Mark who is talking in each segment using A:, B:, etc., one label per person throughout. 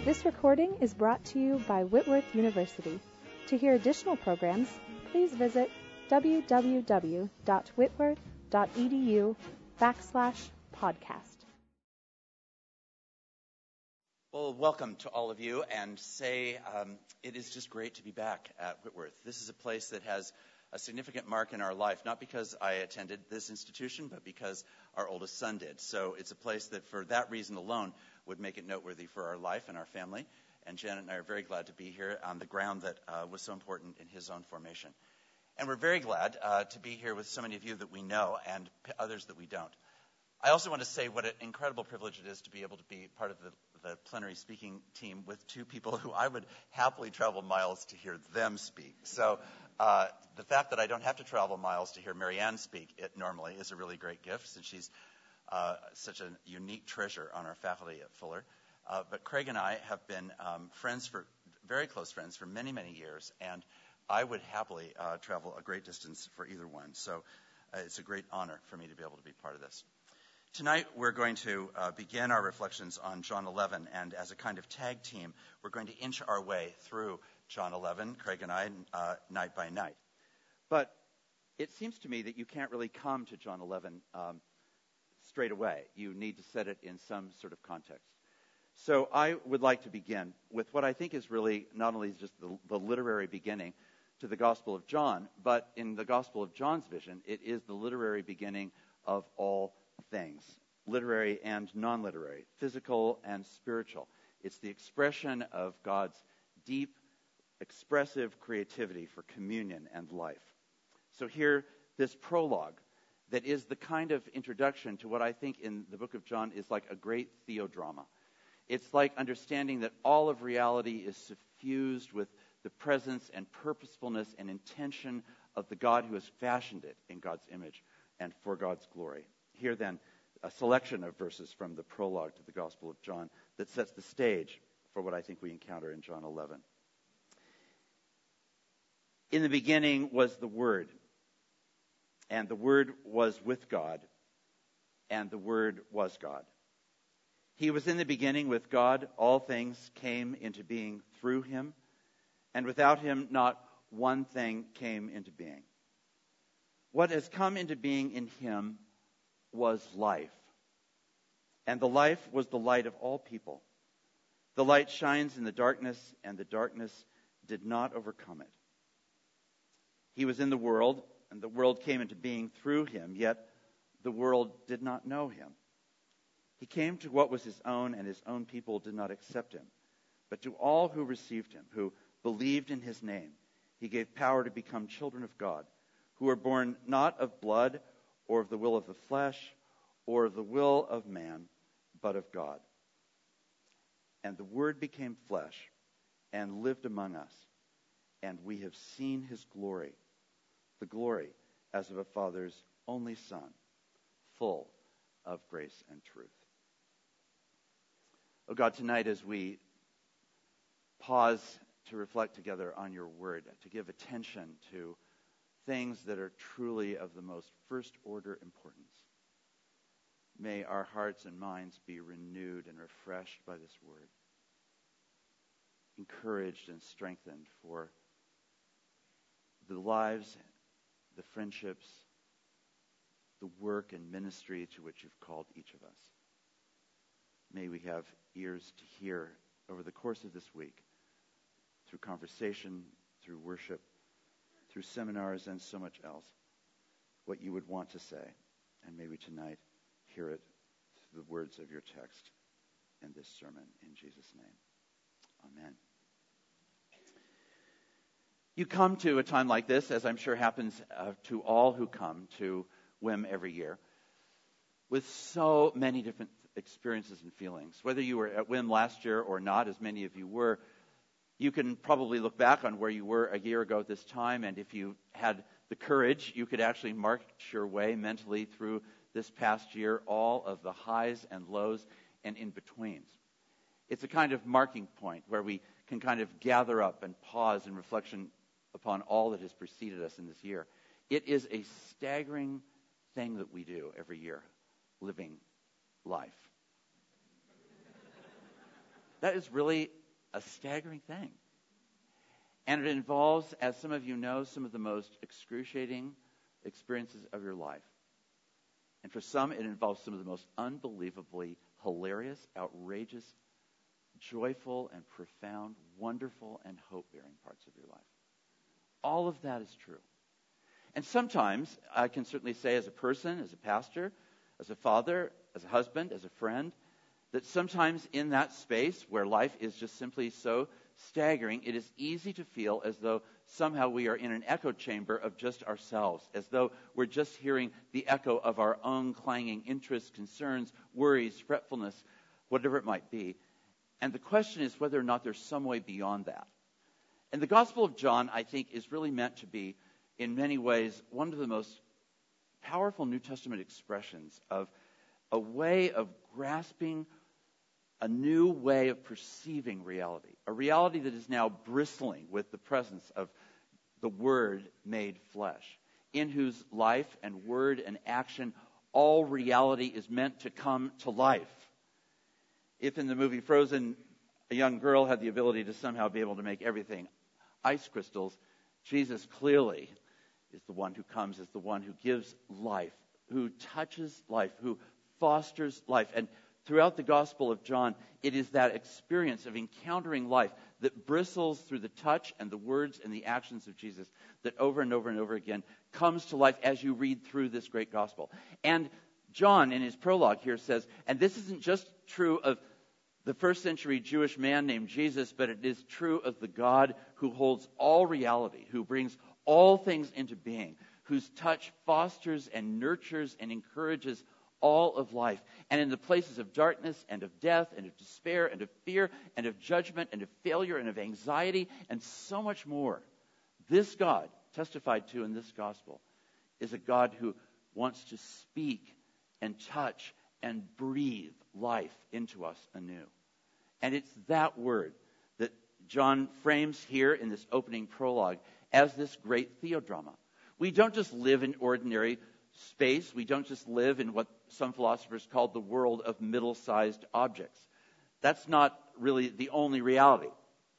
A: This recording is brought to you by Whitworth University. To hear additional programs, please visit www.whitworth.edu/podcast.
B: Well, welcome to all of you, and it is just great to be back at Whitworth. This is a place that has a significant mark in our life, not because I attended this institution, but because our oldest son did. So it's a place that, for that reason alone, would make it noteworthy for our life and our family. And Janet and I are very glad to be here on the ground that was so important in his own formation. And we're very glad to be here with so many of you that we know and others that we don't. I also want to say what an incredible privilege it is to be able to be part of the plenary speaking team with two people who I would happily travel miles to hear them speak. So the fact that I don't have to travel miles to hear Marianne speak normally is a really great gift, since she's such a unique treasure on our faculty at Fuller. But Craig and I have been very close friends for many, many years, and I would happily travel a great distance for either one. So it's a great honor for me to be able to be part of this. Tonight, we're going to begin our reflections on John 11, and as a kind of tag team, we're going to inch our way through John 11, Craig and I, night by night. But it seems to me that you can't really come to John 11 straight away. You need to set it in some sort of context. So I would like to begin with what I think is really not only just the literary beginning to the Gospel of John, but in the Gospel of John's vision, it is the literary beginning of all things, literary and non-literary, physical and spiritual. It's the expression of God's deep, expressive creativity for communion and life. So here, this prologue that is the kind of introduction to what I think in the book of John is like a great theodrama. It's like understanding that all of reality is suffused with the presence and purposefulness and intention of the God who has fashioned it in God's image and for God's glory. Here then, a selection of verses from the prologue to the Gospel of John that sets the stage for what I think we encounter in John 11. In the beginning was the Word, and the Word was with God, and the Word was God. He was in the beginning with God. All things came into being through him, and without him not one thing came into being. What has come into being in him was life, and the life was the light of all people. The light shines in the darkness, and the darkness did not overcome it. He was in the world, and the world came into being through him, yet the world did not know him. He came to what was his own, and his own people did not accept him. But to all who received him, who believed in his name, he gave power to become children of God, who were born not of blood or of the will of the flesh or of the will of man, but of God. And the Word became flesh and lived among us, and we have seen his glory, the glory as of a Father's only Son, full of grace and truth. Oh God, tonight as we pause to reflect together on your word, to give attention to things that are truly of the most first-order importance, may our hearts and minds be renewed and refreshed by this word, encouraged and strengthened for the lives, the friendships, the work and ministry to which you've called each of us. May we have ears to hear over the course of this week, through conversation, through worship, through seminars, and so much else, what you would want to say. And may we tonight hear it through the words of your text and this sermon. In Jesus' name, amen. You come to a time like this, as I'm sure happens to all who come to WIM every year, with so many different experiences and feelings. Whether you were at WIM last year or not, as many of you were, you can probably look back on where you were a year ago at this time, and if you had the courage, you could actually march your way mentally through this past year, all of the highs and lows and in-betweens. It's a kind of marking point where we can kind of gather up and pause in reflection upon all that has preceded us in this year. It is a staggering thing that we do every year, living life. That is really a staggering thing. And it involves, as some of you know, some of the most excruciating experiences of your life. And for some, it involves some of the most unbelievably hilarious, outrageous, joyful, and profound, wonderful, and hope-bearing parts of your life. All of that is true. And sometimes, I can certainly say as a person, as a pastor, as a father, as a husband, as a friend, that sometimes in that space where life is just simply so staggering, it is easy to feel as though somehow we are in an echo chamber of just ourselves, as though we're just hearing the echo of our own clanging interests, concerns, worries, fretfulness, whatever it might be. And the question is whether or not there's some way beyond that. And the Gospel of John, I think, is really meant to be, in many ways, one of the most powerful New Testament expressions of a way of grasping a new way of perceiving reality, a reality that is now bristling with the presence of the Word made flesh, in whose life and word and action all reality is meant to come to life. If in the movie Frozen, a young girl had the ability to somehow be able to make everything ice crystals, Jesus clearly is the one who comes as the one who gives life, who touches life, who fosters life. And throughout the Gospel of John, it is that experience of encountering life that bristles through the touch and the words and the actions of Jesus that over and over and over again comes to life as you read through this great gospel. And John, in his prologue here, says, and this isn't just true of the first century Jewish man named Jesus, but it is true of the God who holds all reality, who brings all things into being, whose touch fosters and nurtures and encourages all of life. And in the places of darkness and of death and of despair and of fear and of judgment and of failure and of anxiety and so much more, this God, testified to in this gospel, is a God who wants to speak and touch and breathe life into us anew. And it's that word that John frames here in this opening prologue as this great theodrama. We don't just live in ordinary space. We don't just live in what some philosophers call the world of middle-sized objects. That's not really the only reality.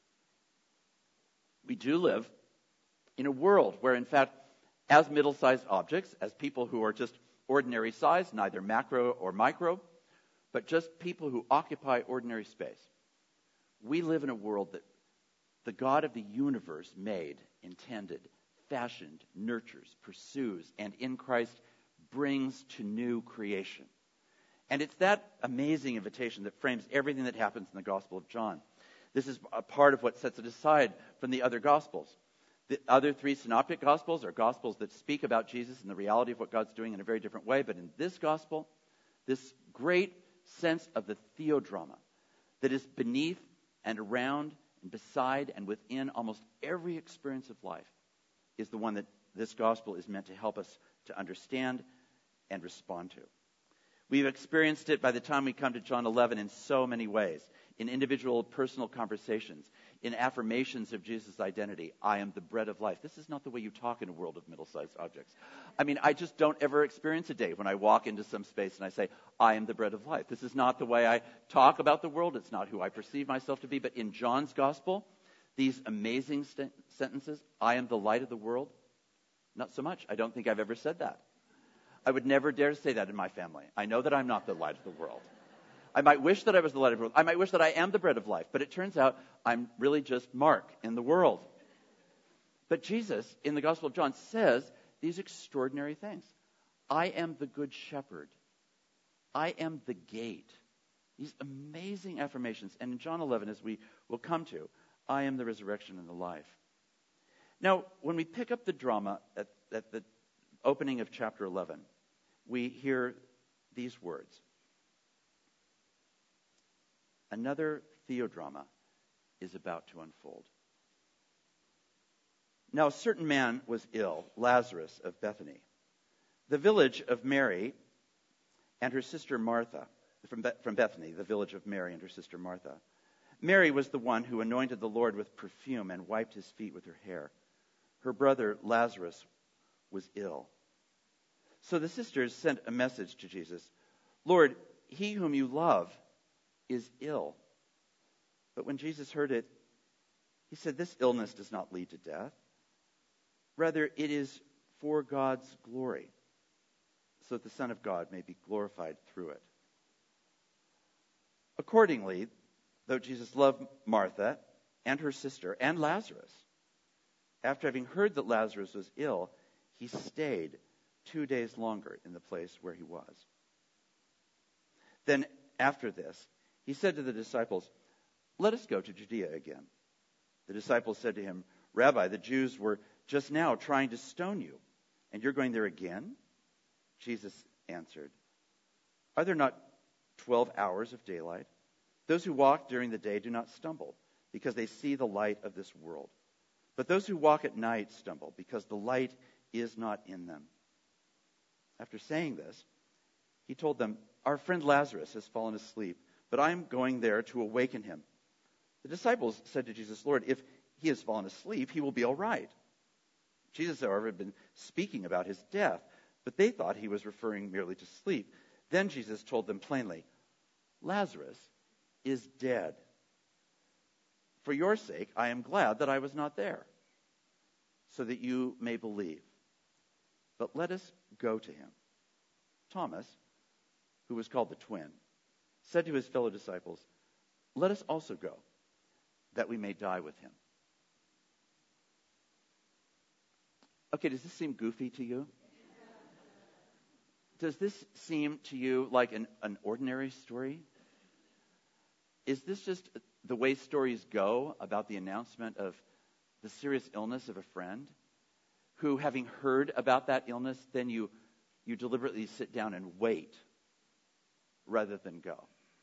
B: We do live in a world where, in fact, as middle-sized objects, as people who are just ordinary size, neither macro or micro, but just people who occupy ordinary space, we live in a world that the God of the universe made, intended, fashioned, nurtures, pursues, and in Christ brings to new creation. And it's that amazing invitation that frames everything that happens in the Gospel of John. This is a part of what sets it aside from the other Gospels. The other three synoptic Gospels are Gospels that speak about Jesus and the reality of what God's doing in a very different way. But in this Gospel, this great sense of the theodrama that is beneath and around and beside and within almost every experience of life is the one that this Gospel is meant to help us to understand and respond to. We've experienced it by the time we come to John 11 in so many ways, in individual personal conversations, in affirmations of Jesus' identity. I am the bread of life. This is not the way you talk in a world of middle-sized objects. I mean, I just don't ever experience a day when I walk into some space and I say, I am the bread of life. This is not the way I talk about the world. It's not who I perceive myself to be. But in John's gospel, these amazing sentences, I am the light of the world, not so much. I don't think I've ever said that. I would never dare say that in my family. I know that I'm not the light of the world. I might wish that I was the light of the world. I might wish that I am the bread of life. But it turns out I'm really just Mark in the world. But Jesus, in the Gospel of John, says these extraordinary things. I am the good shepherd. I am the gate. These amazing affirmations. And in John 11, as we will come to, I am the resurrection and the life. Now, when we pick up the drama at the opening of chapter 11, we hear these words. Another theodrama is about to unfold. Now, a certain man was ill, Lazarus of Bethany, the village of Mary and her sister Martha, from Bethany, the village of Mary and her sister Martha. Mary was the one who anointed the Lord with perfume and wiped his feet with her hair. Her brother Lazarus was ill. So the sisters sent a message to Jesus, Lord, he whom you love is ill. But when Jesus heard it, he said, "This illness does not lead to death. Rather, it is for God's glory, so that the Son of God may be glorified through it." Accordingly, though Jesus loved Martha and her sister and Lazarus, after having heard that Lazarus was ill, he stayed 2 days longer in the place where he was. Then after this, he said to the disciples, "Let us go to Judea again." The disciples said to him, "Rabbi, the Jews were just now trying to stone you, and you're going there again?" Jesus answered, "Are there not 12 hours of daylight? Those who walk during the day do not stumble, because they see the light of this world. But those who walk at night stumble, because the light is not in them." After saying this, he told them, "Our friend Lazarus has fallen asleep, but I am going there to awaken him." The disciples said to Jesus, "Lord, if he has fallen asleep, he will be all right." Jesus, however, had been speaking about his death, but they thought he was referring merely to sleep. Then Jesus told them plainly, "Lazarus is dead. For your sake, I am glad that I was not there, so that you may believe. But let us go to him." Thomas, who was called the twin, said to his fellow disciples, "Let us also go, that we may die with him." Okay, does this seem goofy to you? Does this seem to you like an ordinary story? Is this just the way stories go about the announcement of the serious illness of a friend, who, having heard about that illness, then you deliberately sit down and wait rather than go?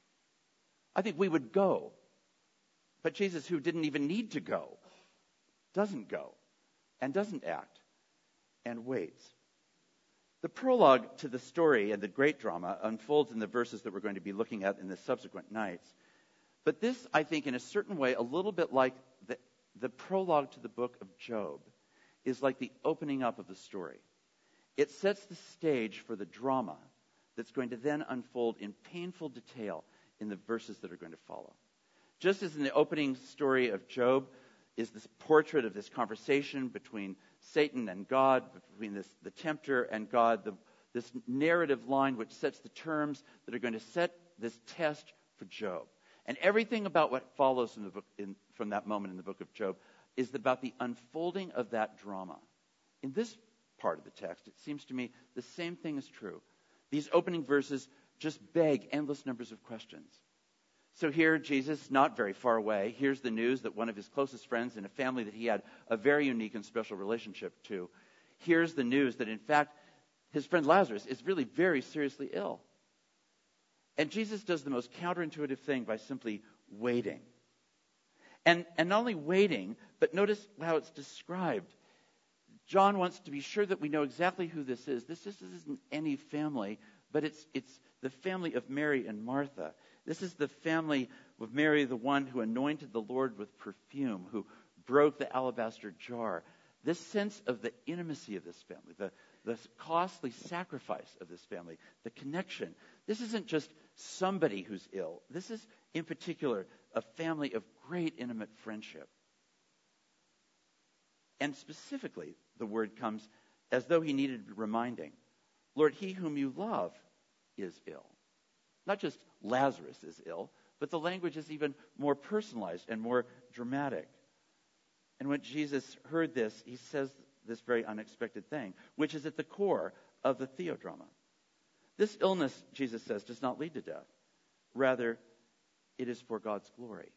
B: I think we would go. But Jesus, who didn't even need to go, doesn't go and doesn't act and waits. The prologue to the story and the great drama unfolds in the verses that we're going to be looking at in the subsequent nights. But this, I think, in a certain way, a little bit like the prologue to the book of Job, is like the opening up of the story. It sets the stage for the drama that's going to then unfold in painful detail in the verses that are going to follow. Just as in the opening story of Job is this portrait of this conversation between Satan and God, between the tempter and God, this narrative line which sets the terms that are going to set this test for Job. And everything about what follows from the book, from that moment in the book of Job, is about the unfolding of that drama. In this part of the text, it seems to me the same thing is true. These opening verses just beg endless numbers of questions. So here, Jesus, not very far away, hears the news that one of his closest friends in a family that he had a very unique and special relationship to, hears the news that, in fact, his friend Lazarus is really very seriously ill. And Jesus does the most counterintuitive thing by simply waiting. And not only waiting, but notice how it's described. John wants to be sure that we know exactly who this is. This just isn't any family, but it's the family of Mary and Martha. This is the family of Mary, the one who anointed the Lord with perfume, who broke the alabaster jar. This sense of the intimacy of this family, the costly sacrifice of this family, the connection. This isn't just somebody who's ill. This is, in particular, a family of great intimate friendship. And specifically, the word comes as though he needed reminding. Lord, he whom you love is ill. Not just Lazarus is ill, but the language is even more personalized and more dramatic. And when Jesus heard this, he says this very unexpected thing, which is at the core of the theodrama. This illness, Jesus says, does not lead to death. Rather, it is for God's glory.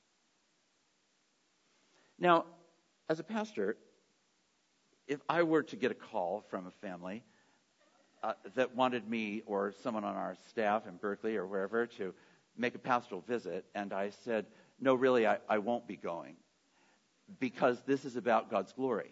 B: Now, as a pastor, if I were to get a call from a family that wanted me or someone on our staff in Berkeley or wherever to make a pastoral visit, and I said, no, really, I won't be going because this is about God's glory.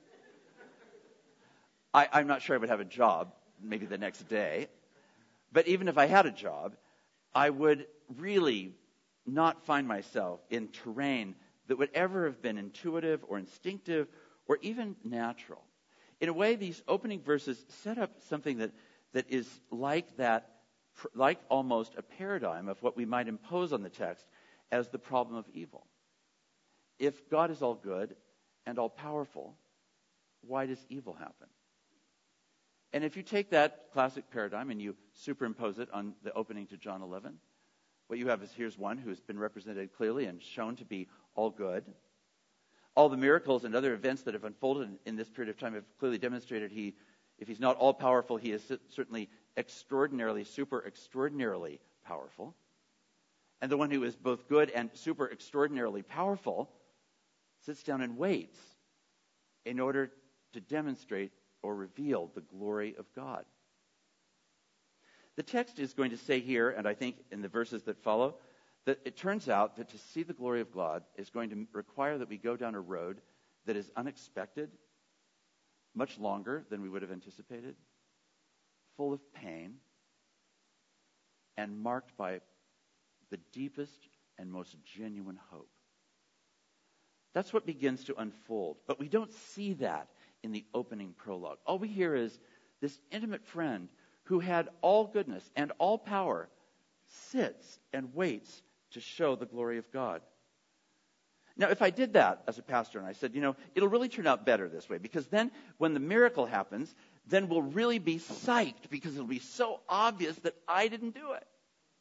B: I'm not sure I would have a job maybe the next day, but even if I had a job, I would really not find myself in terrain that would ever have been intuitive or instinctive or even natural. In a way, these opening verses set up something that is like almost a paradigm of what we might impose on the text as the problem of evil. If God is all good and all powerful, why does evil happen? And if you take that classic paradigm and you superimpose it on the opening to John 11, what you have is here's one who's been represented clearly and shown to be all good. All the miracles and other events that have unfolded in this period of time have clearly demonstrated if he's not all powerful, he is certainly extraordinarily, super extraordinarily powerful. And the one who is both good and super extraordinarily powerful sits down and waits in order to demonstrate or reveal the glory of God. The text is going to say here, and I think in the verses that follow, that it turns out that to see the glory of God is going to require that we go down a road that is unexpected, much longer than we would have anticipated, full of pain, and marked by the deepest and most genuine hope. That's what begins to unfold. But we don't see that in the opening prologue. All we hear is this intimate friend who had all goodness and all power sits and waits to show the glory of God. Now, if I did that as a pastor and I said, it'll really turn out better this way, because then when the miracle happens, then we'll really be psyched because it'll be so obvious that I didn't do it.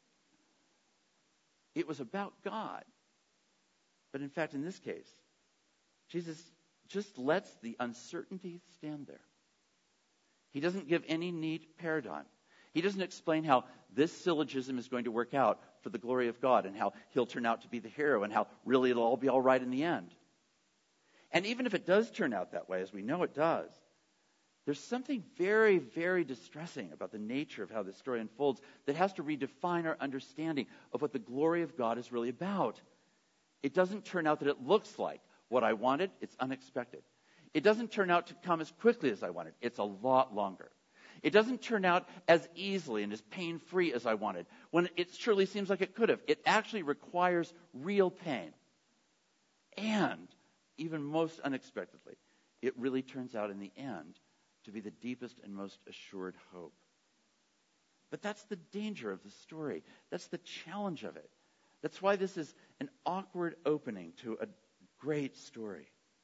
B: It was about God. But in fact, in this case, Jesus just lets the uncertainty stand there. He doesn't give any neat paradigm. He doesn't explain how this syllogism is going to work out for the glory of God and how he'll turn out to be the hero and how really it'll all be all right in the end. And even if it does turn out that way, as we know it does, there's something very, very distressing about the nature of how this story unfolds that has to redefine our understanding of what the glory of God is really about. It doesn't turn out that it looks like what I wanted. It's unexpected. It doesn't turn out to come as quickly as I wanted. It's a lot longer. It doesn't turn out as easily and as pain-free as I wanted, when it surely seems like it could have. It actually requires real pain. And, even most unexpectedly, it really turns out in the end to be the deepest and most assured hope. But that's the danger of the story. That's the challenge of it. That's why this is an awkward opening to a great story.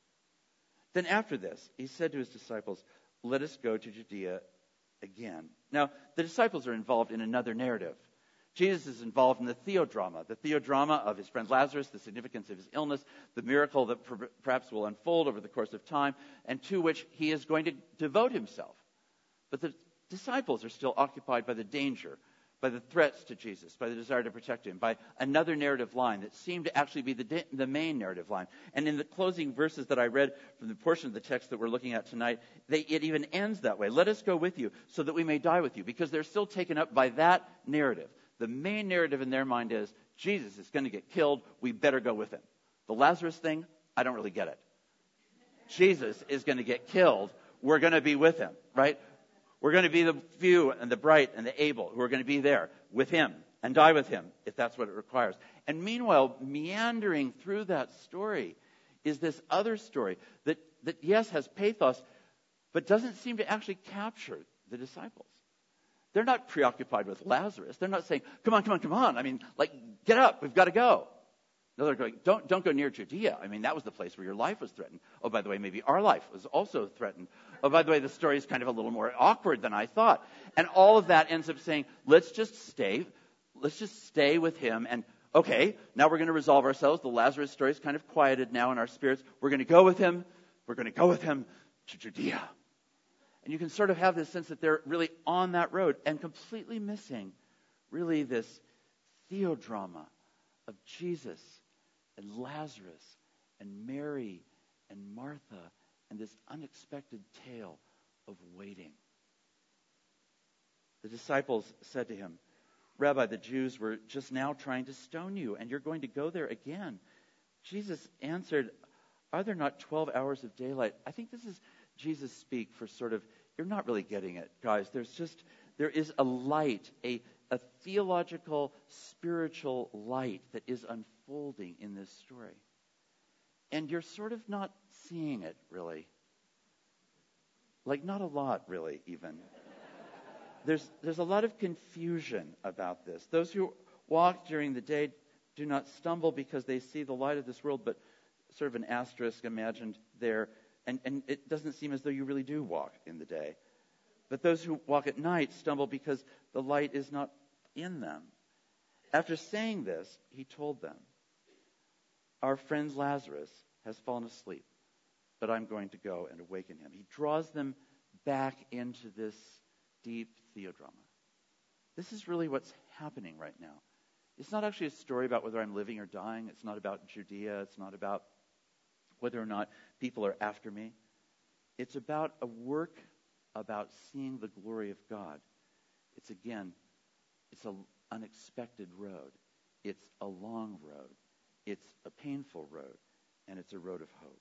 B: Then after this, he said to his disciples, "Let us go to Judea again." Now, the disciples are involved in another narrative. Jesus is involved in the theodrama of his friend Lazarus, the significance of his illness, the miracle that perhaps will unfold over the course of time, and to which he is going to devote himself. But the disciples are still occupied by the danger, by the threats to Jesus, by the desire to protect him, by another narrative line that seemed to actually be the main narrative line. And in the closing verses that I read from the portion of the text that we're looking at tonight, it even ends that way. Let us go with you so that we may die with you, because they're still taken up by that narrative. The main narrative in their mind is, Jesus is going to get killed, we better go with him. The Lazarus thing, I don't really get it. Jesus is going to get killed, we're going to be with him, right? We're going to be the few and the bright and the able who are going to be there with him and die with him, if that's what it requires. And meanwhile, meandering through that story is this other story that yes, has pathos, but doesn't seem to actually capture the disciples. They're not preoccupied with Lazarus. They're not saying, come on. I mean, get up, we've got to go. No, they're going, don't go near Judea. I mean, that was the place where your life was threatened. Oh, by the way, maybe our life was also threatened. Oh, by the way, the story is kind of a little more awkward than I thought. And all of that ends up saying, let's just stay with him. And okay, now we're going to resolve ourselves. The Lazarus story is kind of quieted now in our spirits. We're going to go with him. We're going to go with him to Judea. And you can sort of have this sense that they're really on that road and completely missing really this theodrama of Jesus and Lazarus and Mary and Martha and this unexpected tale of waiting. The disciples said to him, "Rabbi, the Jews were just now trying to stone you, and you're going to go there again." Jesus answered, "Are there not 12 hours of daylight?" I think this is Jesus speak for sort of, you're not really getting it, guys. There is a light, a theological, spiritual light that is unfolding in this story. And you're sort of not seeing it, really. Not a lot, really, even. There's a lot of confusion about this. Those who walk during the day do not stumble because they see the light of this world, but sort of an asterisk imagined there. And it doesn't seem as though you really do walk in the day. But those who walk at night stumble because the light is not in them. After saying this, he told them, our friend Lazarus has fallen asleep, but I'm going to go and awaken him. He draws them back into this deep theodrama. This is really what's happening right now. It's not actually a story about whether I'm living or dying. It's not about Judea. It's not about whether or not people are after me. It's about a work about seeing the glory of God. It's an unexpected road. It's a long road. It's a painful road. And it's a road of hope.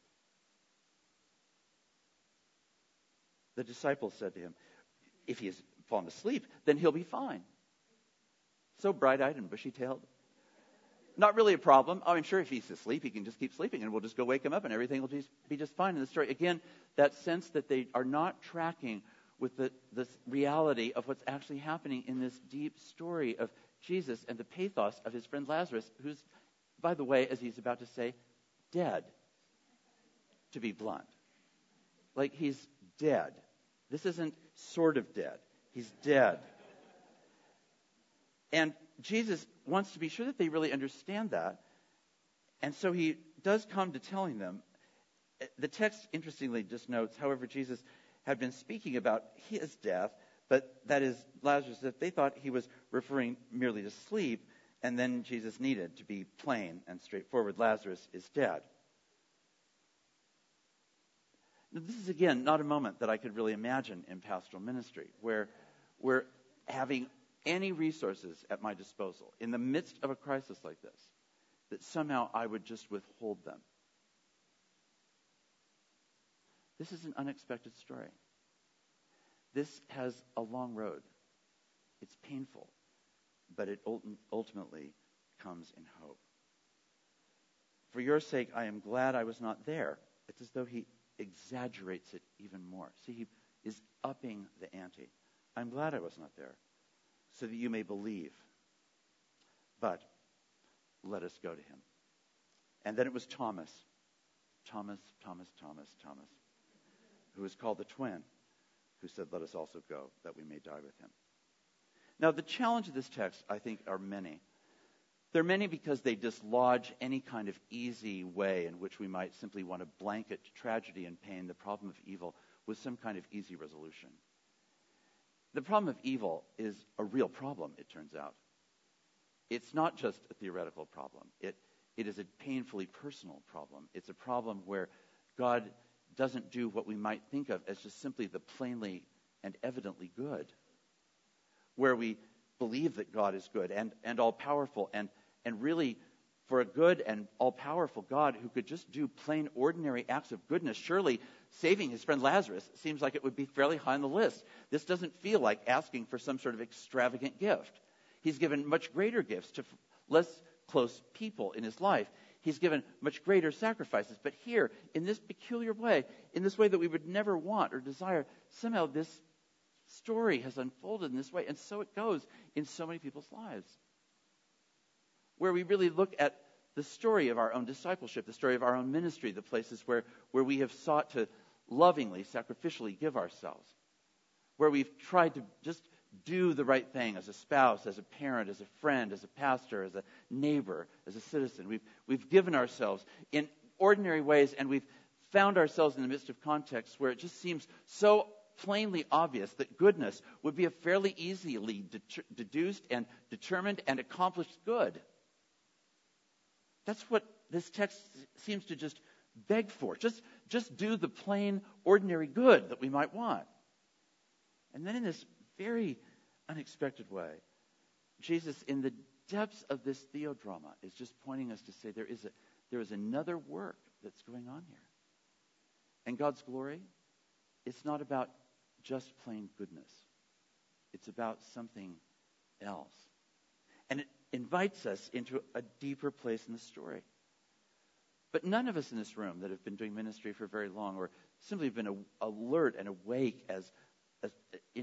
B: The disciples said to him, if he has fallen asleep, then he'll be fine. So bright-eyed and bushy-tailed. Not really a problem. I'm sure if he's asleep, he can just keep sleeping and we'll just go wake him up and everything will be just fine in the story. Again, that sense that they are not tracking with this reality of what's actually happening in this deep story of Jesus and the pathos of his friend Lazarus, who's, by the way, as he's about to say, dead, to be blunt. Like he's dead. This isn't sort of dead. He's dead. And Jesus wants to be sure that they really understand that. And so he does come to telling them. The text, interestingly, just notes, however, Jesus had been speaking about his death, but that is Lazarus, that they thought he was referring merely to sleep, and then Jesus needed to be plain and straightforward. Lazarus is dead. Now, this is, again, not a moment that I could really imagine in pastoral ministry, where we're having any resources at my disposal in the midst of a crisis like this, that somehow I would just withhold them. This is an unexpected story. This has a long road. It's painful, but it ultimately comes in hope. For your sake, I am glad I was not there. It's as though he exaggerates it even more. See, he is upping the ante. I'm glad I was not there, so that you may believe. But let us go to him. And then it was Thomas, who was called the twin, who said, let us also go, that we may die with him. Now, the challenge of this text, I think, are many. They're many because they dislodge any kind of easy way in which we might simply want to blanket tragedy and pain, the problem of evil, with some kind of easy resolution. The problem of evil is a real problem, it turns out. It's not just a theoretical problem. It is a painfully personal problem. It's a problem where God doesn't do what we might think of as just simply the plainly and evidently good, where we believe that God is good and all-powerful, and really, for a good and all-powerful God who could just do plain, ordinary acts of goodness, surely saving his friend Lazarus seems like it would be fairly high on the list. This doesn't feel like asking for some sort of extravagant gift. He's given much greater gifts to less close people in his life. He's given much greater sacrifices. But here, in this peculiar way, in this way that we would never want or desire, somehow this story has unfolded in this way. And so it goes in so many people's lives, where we really look at the story of our own discipleship, the story of our own ministry, the places where we have sought to lovingly, sacrificially give ourselves, where we've tried to just do the right thing as a spouse, as a parent, as a friend, as a pastor, as a neighbor, as a citizen. We've given ourselves in ordinary ways, and we've found ourselves in the midst of contexts where it just seems so plainly obvious that goodness would be a fairly easily deduced and determined and accomplished good. That's what this text seems to just beg for. Just do the plain, ordinary good that we might want. And then in this very unexpected way, Jesus, in the depths of this theodrama, is just pointing us to say there is another work that's going on here. And God's glory, it's not about just plain goodness. It's about something else. And it invites us into a deeper place in the story. But none of us in this room that have been doing ministry for very long, or simply have been alert and awake as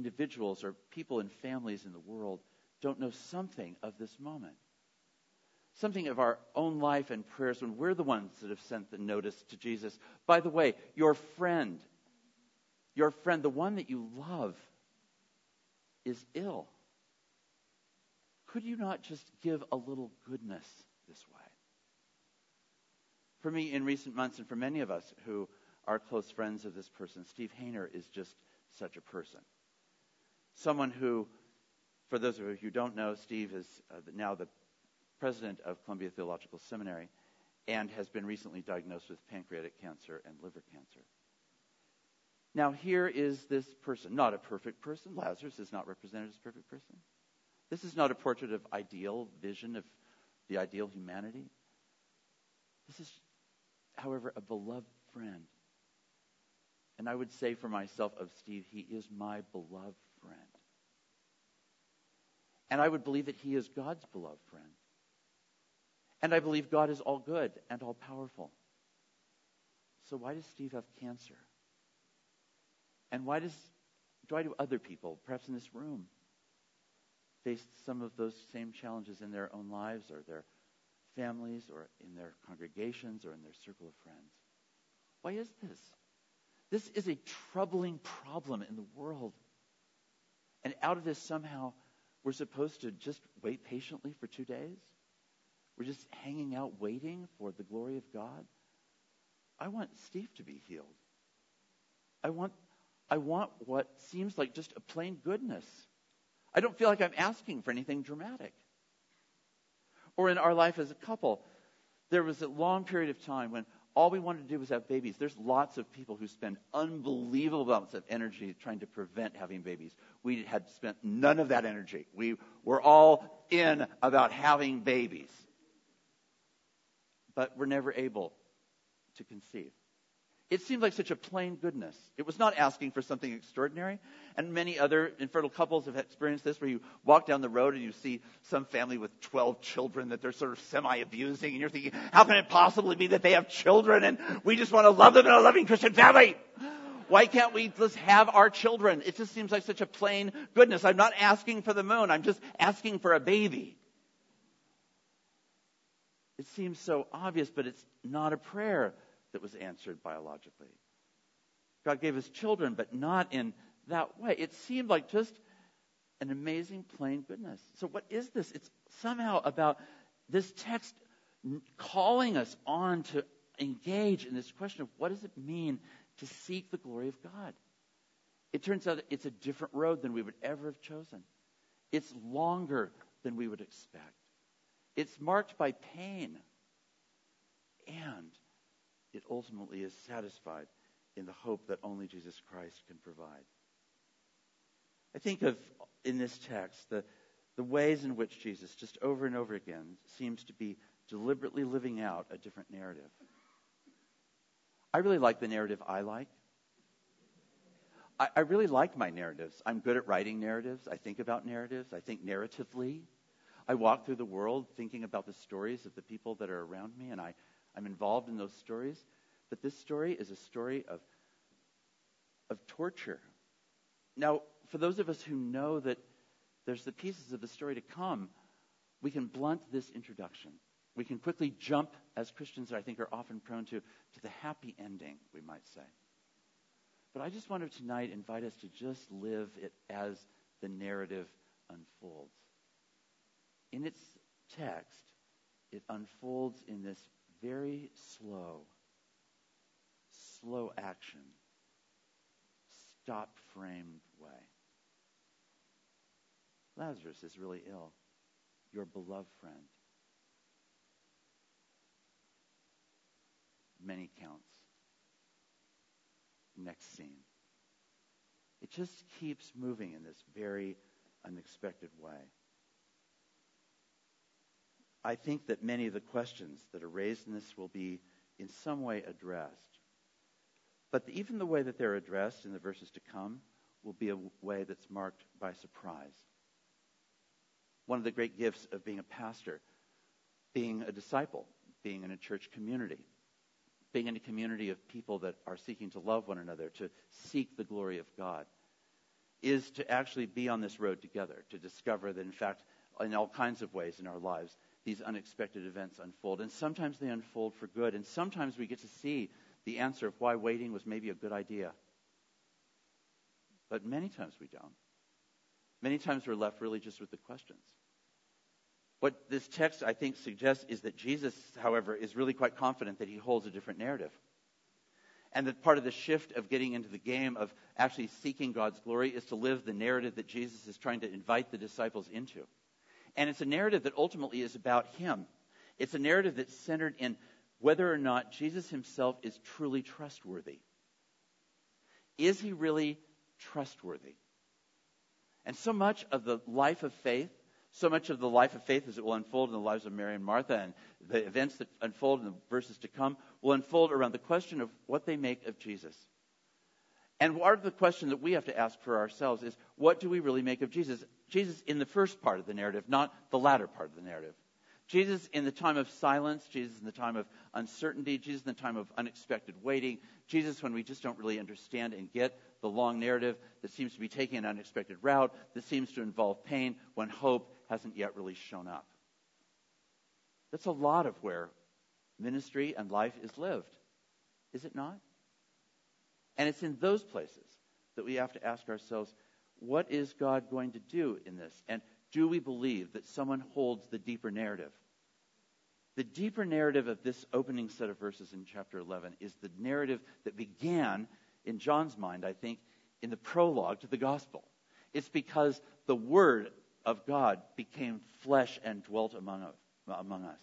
B: individuals or people and families in the world, don't know something of this moment. something of our own life and prayers when we're the ones that have sent the notice to Jesus. By the way, your friend, the one that you love, is ill. Could you not just give a little goodness this way? For me, in recent months, and for many of us who are close friends of this person, Steve Hayner is just such a person. Someone who, for those of you who don't know, Steve is now the president of Columbia Theological Seminary and has been recently diagnosed with pancreatic cancer and liver cancer. Now, here is this person, not a perfect person. Lazarus is not represented as a perfect person. This is not a portrait of ideal vision of the ideal humanity. This is, however, a beloved friend. And I would say for myself of Steve, he is my beloved friend. And I would believe that he is God's beloved friend. And I believe God is all good and all powerful. So why does Steve have cancer? And why do other people, perhaps in this room, face some of those same challenges in their own lives or their families or in their congregations or in their circle of friends? Why is this? This is a troubling problem in the world. And out of this, somehow, we're supposed to just wait patiently for 2 days? We're just hanging out waiting for the glory of God? I want Steve to be healed. I want what seems like just a plain goodness. I don't feel like I'm asking for anything dramatic. Or in our life as a couple, there was a long period of time when all we wanted to do was have babies. There's lots of people who spend unbelievable amounts of energy trying to prevent having babies. We had spent none of that energy. We were all in about having babies. But we're never able to conceive. It seemed like such a plain goodness. It was not asking for something extraordinary. And many other infertile couples have experienced this, where you walk down the road and you see some family with 12 children that they're sort of semi-abusing, and you're thinking, how can it possibly be that they have children and we just want to love them in a loving Christian family? Why can't we just have our children? It just seems like such a plain goodness. I'm not asking for the moon. I'm just asking for a baby. It seems so obvious, but it's not a prayer that was answered biologically. God gave us children, but not in that way. It seemed like just an amazing plain goodness. So what is this? It's somehow about this text calling us on to engage in this question of what does it mean to seek the glory of God? It turns out it's a different road than we would ever have chosen. It's longer than we would expect. It's marked by pain. And it ultimately is satisfied in the hope that only Jesus Christ can provide. I think of, in this text, the ways in which Jesus, just over and over again, seems to be deliberately living out a different narrative. I really like the narrative I like. I really like my narratives. I'm good at writing narratives. I think about narratives. I think narratively. I walk through the world thinking about the stories of the people that are around me, and I'm involved in those stories. But this story is a story of torture. Now, for those of us who know that there's the pieces of the story to come, we can blunt this introduction. We can quickly jump, as Christians I think are often prone to the happy ending, we might say. But I just want to tonight invite us to just live it as the narrative unfolds. In its text, it unfolds in this very slow action, stop-framed way. Lazarus is really ill, your beloved friend. Many counts. Next scene. It just keeps moving in this very unexpected way. I think that many of the questions that are raised in this will be in some way addressed. But even the way that they're addressed in the verses to come will be a way that's marked by surprise. One of the great gifts of being a pastor, being a disciple, being in a church community, being in a community of people that are seeking to love one another, to seek the glory of God, is to actually be on this road together, to discover that, in fact, in all kinds of ways in our lives, these unexpected events unfold. And sometimes they unfold for good. And sometimes we get to see the answer of why waiting was maybe a good idea. But many times we don't. Many times we're left really just with the questions. What this text, I think, suggests is that Jesus, however, is really quite confident that he holds a different narrative. And that part of the shift of getting into the game of actually seeking God's glory is to live the narrative that Jesus is trying to invite the disciples into. And it's a narrative that ultimately is about him. It's a narrative that's centered in whether or not Jesus himself is truly trustworthy. Is he really trustworthy? And so much of the life of faith, as it will unfold in the lives of Mary and Martha, and the events that unfold in the verses to come, will unfold around the question of what they make of Jesus. And part of the question that we have to ask for ourselves is, what do we really make of Jesus? Jesus in the first part of the narrative, not the latter part of the narrative. Jesus in the time of silence, Jesus in the time of uncertainty, Jesus in the time of unexpected waiting, Jesus when we just don't really understand and get the long narrative that seems to be taking an unexpected route, that seems to involve pain when hope hasn't yet really shown up. That's a lot of where ministry and life is lived, is it not? And it's in those places that we have to ask ourselves, what is God going to do in this? And do we believe that someone holds the deeper narrative? The deeper narrative of this opening set of verses in chapter 11 is the narrative that began, in John's mind, I think, in the prologue to the gospel. It's because the Word of God became flesh and dwelt among us.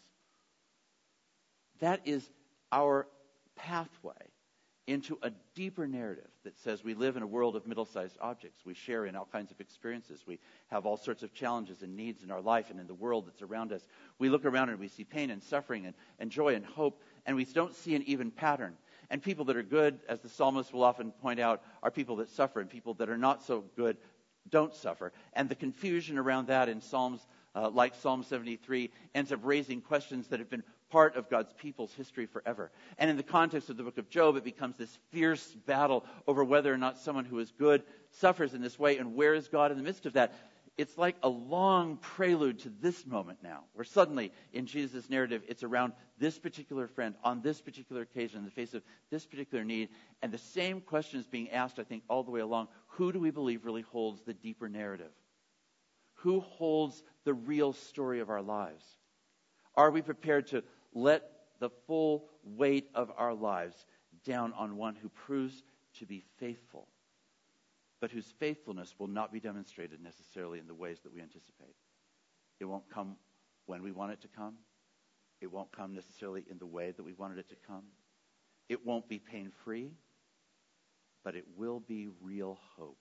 B: That is our pathway into a deeper narrative that says we live in a world of middle-sized objects. We share in all kinds of experiences. We have all sorts of challenges and needs in our life and in the world that's around us. We look around and we see pain and suffering and joy and hope, and we don't see an even pattern. And people that are good, as the psalmist will often point out, are people that suffer, and people that are not so good don't suffer. And the confusion around that in Psalms like Psalm 73 ends up raising questions that have been part of God's people's history forever. And in the context of the book of Job, it becomes this fierce battle over whether or not someone who is good suffers in this way, and where is God in the midst of that? It's like a long prelude to this moment now, where suddenly in Jesus' narrative, it's around this particular friend, on this particular occasion, in the face of this particular need, and the same question is being asked, I think, all the way along. Who do we believe really holds the deeper narrative? Who holds the real story of our lives? Are we prepared to let the full weight of our lives down on one who proves to be faithful, but whose faithfulness will not be demonstrated necessarily in the ways that we anticipate? It won't come when we want it to come. It won't come necessarily in the way that we wanted it to come. It won't be pain-free, but it will be real hope.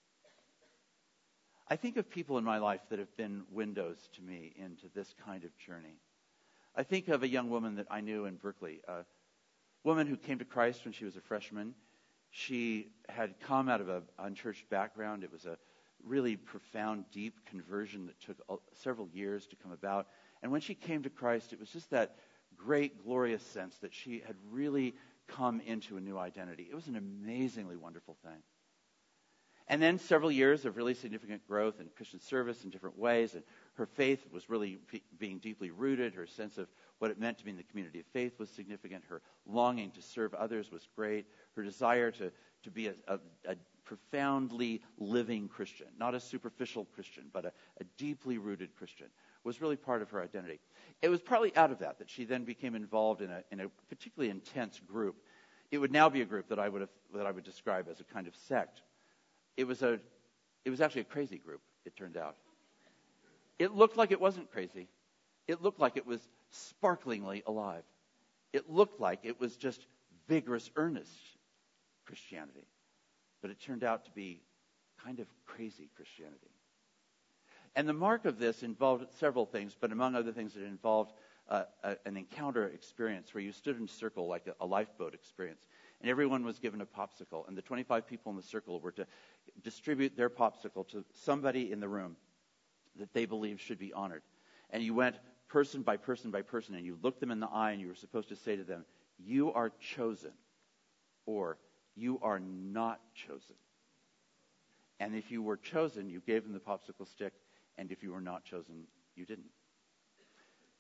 B: I think of people in my life that have been windows to me into this kind of journey. I think of a young woman that I knew in Berkeley, a woman who came to Christ when she was a freshman. She had come out of an unchurched background. It was a really profound, deep conversion that took several years to come about. And when she came to Christ, it was just that great, glorious sense that she had really come into a new identity. It was an amazingly wonderful thing. And then several years of really significant growth in Christian service in different ways, and her faith was really being deeply rooted. Her sense of what it meant to be in the community of faith was significant. Her longing to serve others was great. Her desire to be a profoundly living Christian, not a superficial Christian, but a deeply rooted Christian, was really part of her identity. It was partly out of that she then became involved in a particularly intense group. It would now be a group that I would describe as a kind of sect. It was actually a crazy group, it turned out. It looked like it wasn't crazy. It looked like it was sparklingly alive. It looked like it was just vigorous, earnest Christianity. But it turned out to be kind of crazy Christianity. And the mark of this involved several things, but among other things, it involved an encounter experience where you stood in a circle like a lifeboat experience. And everyone was given a popsicle. And the 25 people in the circle were to distribute their popsicle to somebody in the room that they believed should be honored. And you went person by person by person, and you looked them in the eye, and you were supposed to say to them, "You are chosen," or "You are not chosen." And if you were chosen, you gave them the popsicle stick, and if you were not chosen, you didn't.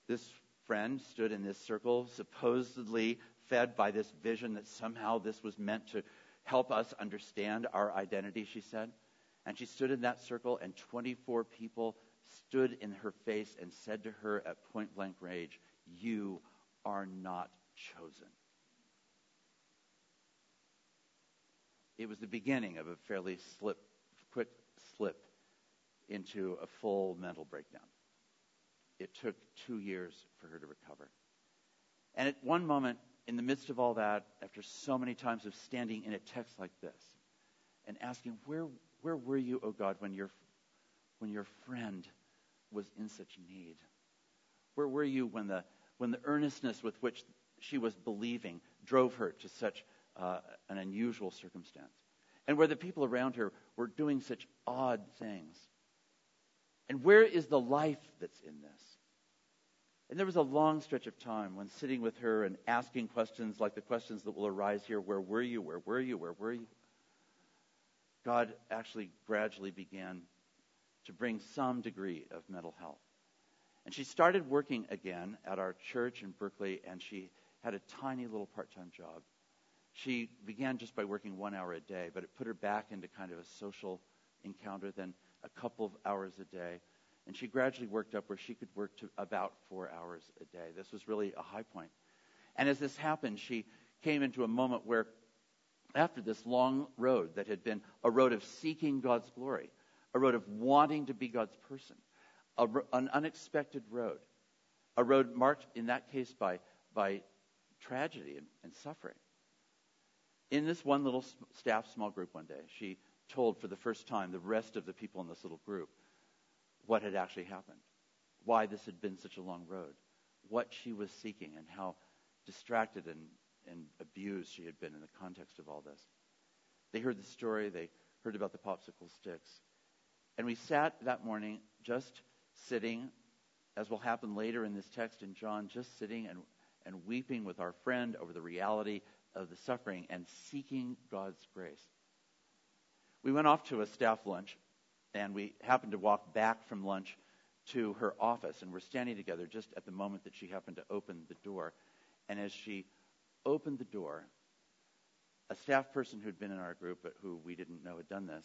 B: This friend stood in this circle, supposedly fed by this vision that somehow this was meant to help us understand our identity, she said. And she stood in that circle, and 24 people stood in her face and said to her at point-blank range, "You are not chosen." It was the beginning of a fairly quick slip into a full mental breakdown. It took 2 years for her to recover. And at one moment, in the midst of all that, after so many times of standing in a text like this and asking, where were you, oh God, when your friend was in such need? Where were you when the earnestness with which she was believing drove her to such an unusual circumstance? And where the people around her were doing such odd things? And where is the life that's in this? And there was a long stretch of time when sitting with her and asking questions like the questions that will arise here, where were you, where were you, where were you? God actually gradually began to bring some degree of mental health. And she started working again at our church in Berkeley, and she had a tiny little part-time job. She began just by working 1 hour a day, but it put her back into kind of a social encounter, then a couple of hours a day. And she gradually worked up where she could work to about 4 hours a day. This was really a high point. And as this happened, she came into a moment where, after this long road that had been a road of seeking God's glory, a road of wanting to be God's person, an unexpected road, a road marked in that case by tragedy and suffering. In this one little staff small group one day, she told for the first time the rest of the people in this little group what had actually happened, why this had been such a long road, what she was seeking, and how distracted and abused she had been in the context of all this. They heard the story. They heard about the popsicle sticks. And we sat that morning just sitting, as will happen later in this text in John, just sitting and weeping with our friend over the reality of the suffering and seeking God's grace. We went off to a staff lunch, and we happened to walk back from lunch to her office, and we're standing together just at the moment that she happened to open the door. And as she opened the door, a staff person who'd been in our group, but who we didn't know had done this,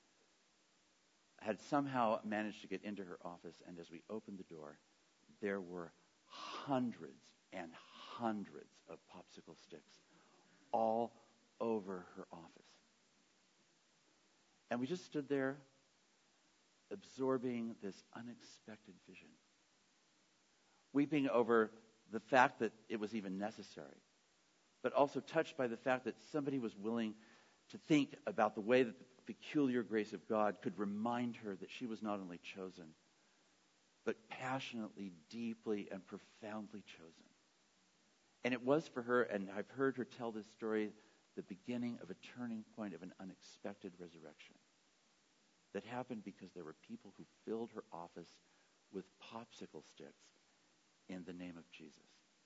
B: had somehow managed to get into her office, and as we opened the door, there were hundreds and hundreds of popsicle sticks all over her office. And we just stood there absorbing this unexpected vision, weeping over the fact that it was even necessary, but also touched by the fact that somebody was willing to think about the way that the peculiar grace of God could remind her that she was not only chosen, but passionately, deeply, and profoundly chosen. And it was for her, and I've heard her tell this story, the beginning of a turning point of an unexpected resurrection that happened because there were people who filled her office with popsicle sticks in the name of Jesus.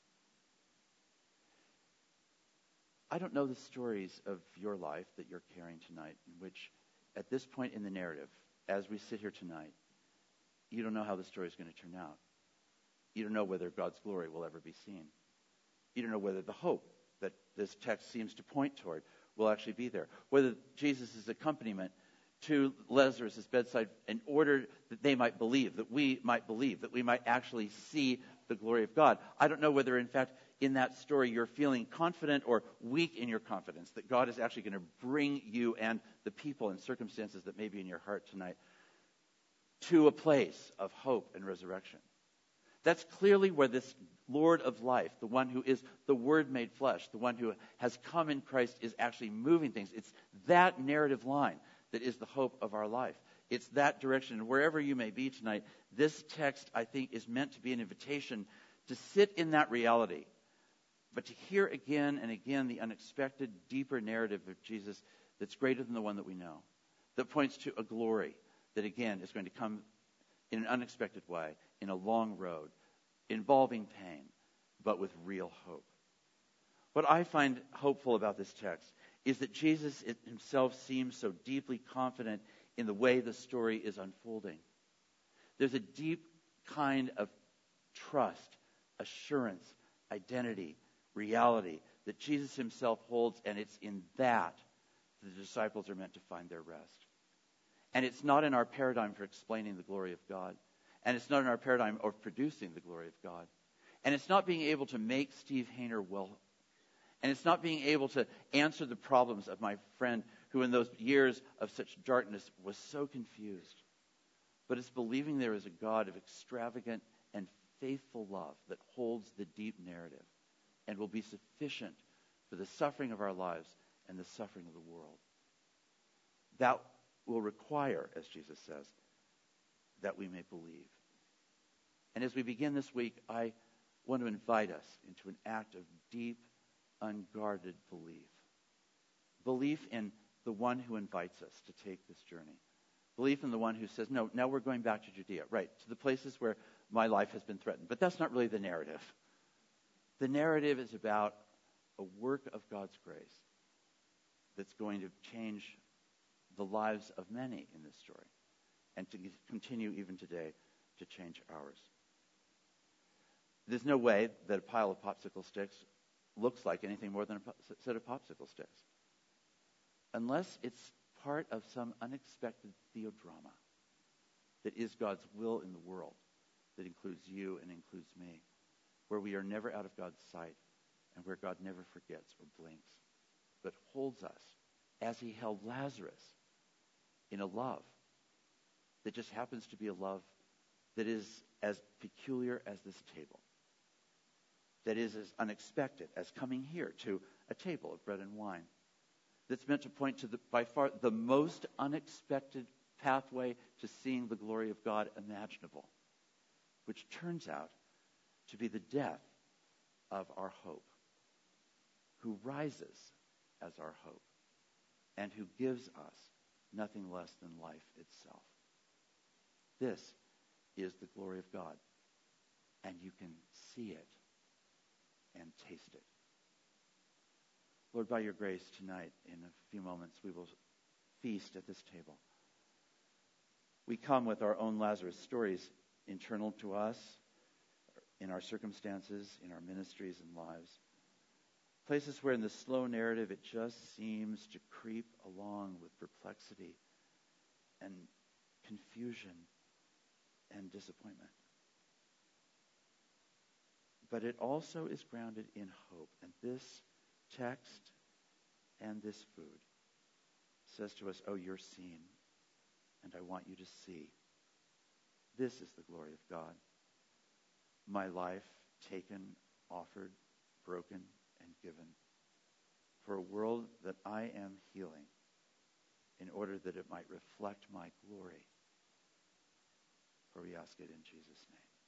B: I don't know the stories of your life that you're carrying tonight, in which at this point in the narrative, as we sit here tonight, you don't know how the story is going to turn out. You don't know whether God's glory will ever be seen. You don't know whether the hope that this text seems to point toward will actually be there. Whether Jesus' accompaniment to Lazarus' bedside in order that they might believe, that we might actually see the glory of God. I don't know whether, in fact, in that story you're feeling confident or weak in your confidence that God is actually going to bring you and the people and circumstances that may be in your heart tonight to a place of hope and resurrection. That's clearly where this Lord of life, the one who is the Word made flesh, the one who has come in Christ, is actually moving things. It's that narrative line that is the hope of our life. It's that direction. And wherever you may be tonight, this text, I think, is meant to be an invitation to sit in that reality, but to hear again and again the unexpected, deeper narrative of Jesus that's greater than the one that we know, that points to a glory that, again, is going to come in an unexpected way, in a long road, involving pain, but with real hope. What I find hopeful about this text is that Jesus himself seems so deeply confident in the way the story is unfolding. There's a deep kind of trust assurance, identity, reality that Jesus himself holds, and it's in that the disciples are meant to find their rest. And it's not in our paradigm for explaining the glory of God. And it's not in our paradigm of producing the glory of God. And it's not being able to make Steve Hayner well. And it's not being able to answer the problems of my friend who in those years of such darkness was so confused. But it's believing there is a God of extravagant and faithful love that holds the deep narrative and will be sufficient for the suffering of our lives and the suffering of the world. That will require, as Jesus says, that we may believe. And as we begin this week, I want to invite us into an act of deep, unguarded belief. Belief in the one who invites us to take this journey. Belief in the one who says, no, now we're going back to Judea, right, to the places where my life has been threatened. But that's not really the narrative. The narrative is about a work of God's grace that's going to change the lives of many in this story and to continue even today to change ours. There's no way that a pile of popsicle sticks looks like anything more than a set of popsicle sticks, unless it's part of some unexpected theodrama that is God's will in the world, that includes you and includes me, where we are never out of God's sight and where God never forgets or blinks, but holds us as he held Lazarus in a love that just happens to be a love that is as peculiar as this table, that is as unexpected as coming here to a table of bread and wine, that's meant to point to by far the most unexpected pathway to seeing the glory of God imaginable, which turns out to be the death of our hope, who rises as our hope, and who gives us nothing less than life itself. This is the glory of God, and you can see it and taste it. Lord, by your grace tonight, in a few moments, we will feast at this table. We come with our own Lazarus stories internal to us, in our circumstances, in our ministries and lives. Places where in the slow narrative it just seems to creep along with perplexity and confusion and disappointment. But it also is grounded in hope. And this text and this food says to us, oh, you're seen, and I want you to see. This is the glory of God. My life taken, offered, broken, and given for a world that I am healing in order that it might reflect my glory. For we ask it in Jesus' name.